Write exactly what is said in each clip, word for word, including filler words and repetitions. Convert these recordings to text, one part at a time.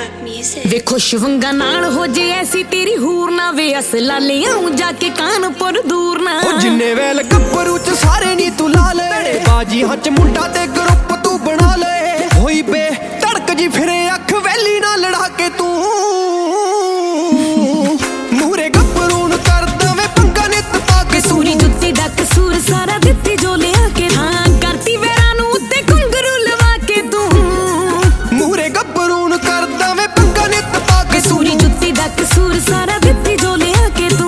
ਵੇ ਖੁਸ਼ ਵੰਗਾ ਨਾਲ ਹੋ ਜੇ ਐਸੀ ਤੇਰੀ ਹੂਰ ਨਾ ਵੇ ਅਸਲਾ ਲਿਆਉਂ ਜਾ ਕੇ ਕਾਨਪੁਰ ਦੂਰ ਨਾ ਉਹ ਜਿੰਨੇ ਵੇਲ ਗੱਭਰੂ ਚ ਸਾਰੇ ਨੀ ਤੂੰ ਲਾ ਲੈ ਬਾਜੀ ਹੱਥ ਮੁੰਡਾ ਤੇ ਗਰੁੱਪ ਤੂੰ ਬਣਾ ਲੈ ਹੋਈ ਬੇ ਧੜਕ ਜੀ ਫਿਰੇ ਅੱਖ ਵੈਲੀ ਨਾਲ ਲੜਾ ਕੇ ਤੂੰ ਮੂਰੇ ਗੱਭਰੂ ਨੂੰ ਕਰ ਦਵੇਂ ਪੰਗਾ ਨਿੱਤ ਪਾ ਕੇ ਸੂਰੀ ਜੁੱਤੀ ਦਾ ਕਸੂਰ ਸਾਰਾ ਦਿੱਤੀ ਜੋ ਲਿਆ ਕੇ ਹਾਂ ਕਰਤੀ ਵੇਰਾਂ ਨੂੰ ਉੱਤੇ ਘੁੰਗਰੂ ਲਵਾ ਕੇ ਤੂੰ ਮੂਰੇ ਗੱਭਰੂ ਨੂੰ ਕਰ ਦਵੇਂ ਪੰਗਾ ਨਿੱਤ ਪਾ ਕੇ ਸੂਰੀ ਜੁੱਤੀ ਦਾ ਕਸੂਰ ਸਾਰਾ ਦਿੱਤੀ ਜੋ ਲਿਆ ਕੇ ਤੂੰ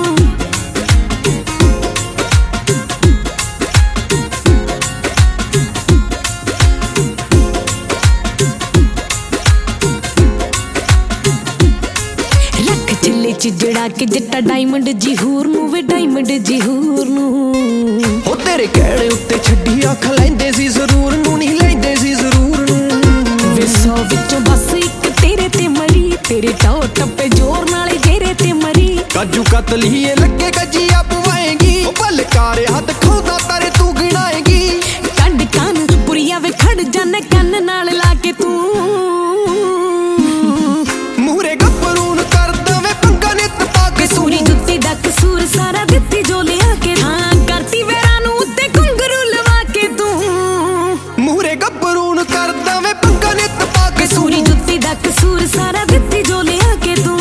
चिजड़ा के जट्टा डायमंड जी हूर नूं वे डायमंड जी हूर नूं ओ तेरे कहणे उत्ते छड्डी अख लैंदे सी जरूर नूं नहीं लैंदे सी जरूर नूं वे सौ विचों बस इक तेरे ते मरी तेरे टो टप्पे जोर नाले जेरे ते मरी काजू कतलीए लगे गजिया पवाएगी ओ बलकारे हद खोदा तारे तू गिनाएगी कंड कान पुरिया वे खड़ जाने कन नाल ला के तू मूरे गब्बरू नूं कर दवे पंगा नित पा के सूरी जुत्ती दा कसूर सारा दित्ती जो लिया के हां करती वेरां नूं उत्ते घुंघरू लवा के तू मूरे गब्बरू नूं कर दवे पंगा नित पा के सूरी जुत्ती दा कसूर सारा दित्ती जो लिया के तू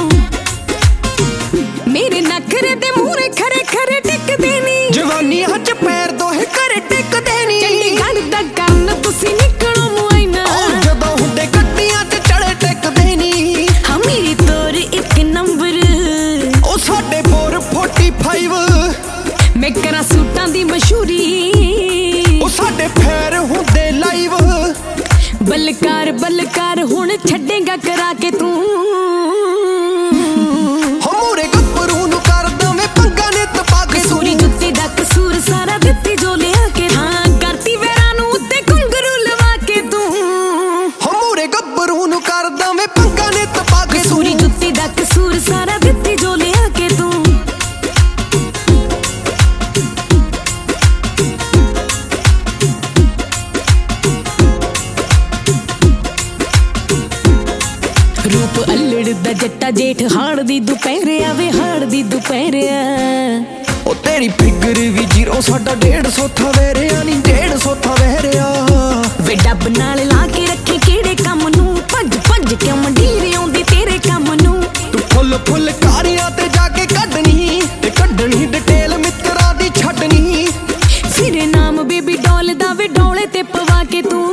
मेरे नखरे ते मूरे खरे खरे टिकदे नी जवानी हज पैर दोहे करे टिकदे नी चंडीगढ़ दा कंन तुसी निकलो मुआइना ओ जदों हुंदे गड्डियां च चढ़े टिकदे नी हां मेरी तोर इक नंबर ओ साडे फोर फोर्टी फाइव मैं करा सूटां दी मशहूरी ओ साडे फैर हुंदे लाइव बलकार बलकार हुण छड्डेगा करा के तू हो मूरे गब्बरू नूं कर दवे पंगा नित पा के सूरी जुत्ती दा कसूर सारा दित्ती जो लिया के हां करती वेरां नूं उत्ते घुंघरू लवा के तू हो मूरे गब्बरू नूं कर दवे पंगा नित पा के सूरी जुत्ती दा कसूर सारा दित्ती जो लिया के तू रूप अल्लड़ दा जट्टा जेठ हाड़ दी दुपहरे आवे हाड़ दी दुपहरे ओ तेरी फिगर भी जीरो साडा डेढ़ सौ था वेरिया नी डेढ़ सौ था वेरिया वे डब नाल ला के रखी केड़े कम नूं भज भज क्यों मंडीर आउंदी तेरे कम नूं तू फुल फुल कारियां ते जाके कड्डनी ते कड्डनी डिटेल मित्रा दी छड्डनी फिर नाम बेबी डॉल दा वे डोले ते पवा के तू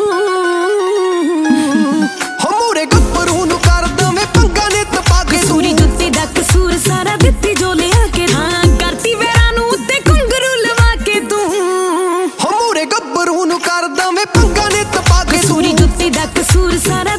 हो मूरे गब्बरू नूं कर दवे पंगा नित पा के सूरी जुत्ती दा कसूर सारा दित्ती जो लिया के हां करती वेरां नूं उत्ते घुंघरू लवा के तू हो मूरे गब्बरू नूं कर दवे पंगा नित पा के सूरी जुत्ती दा कसूर सारा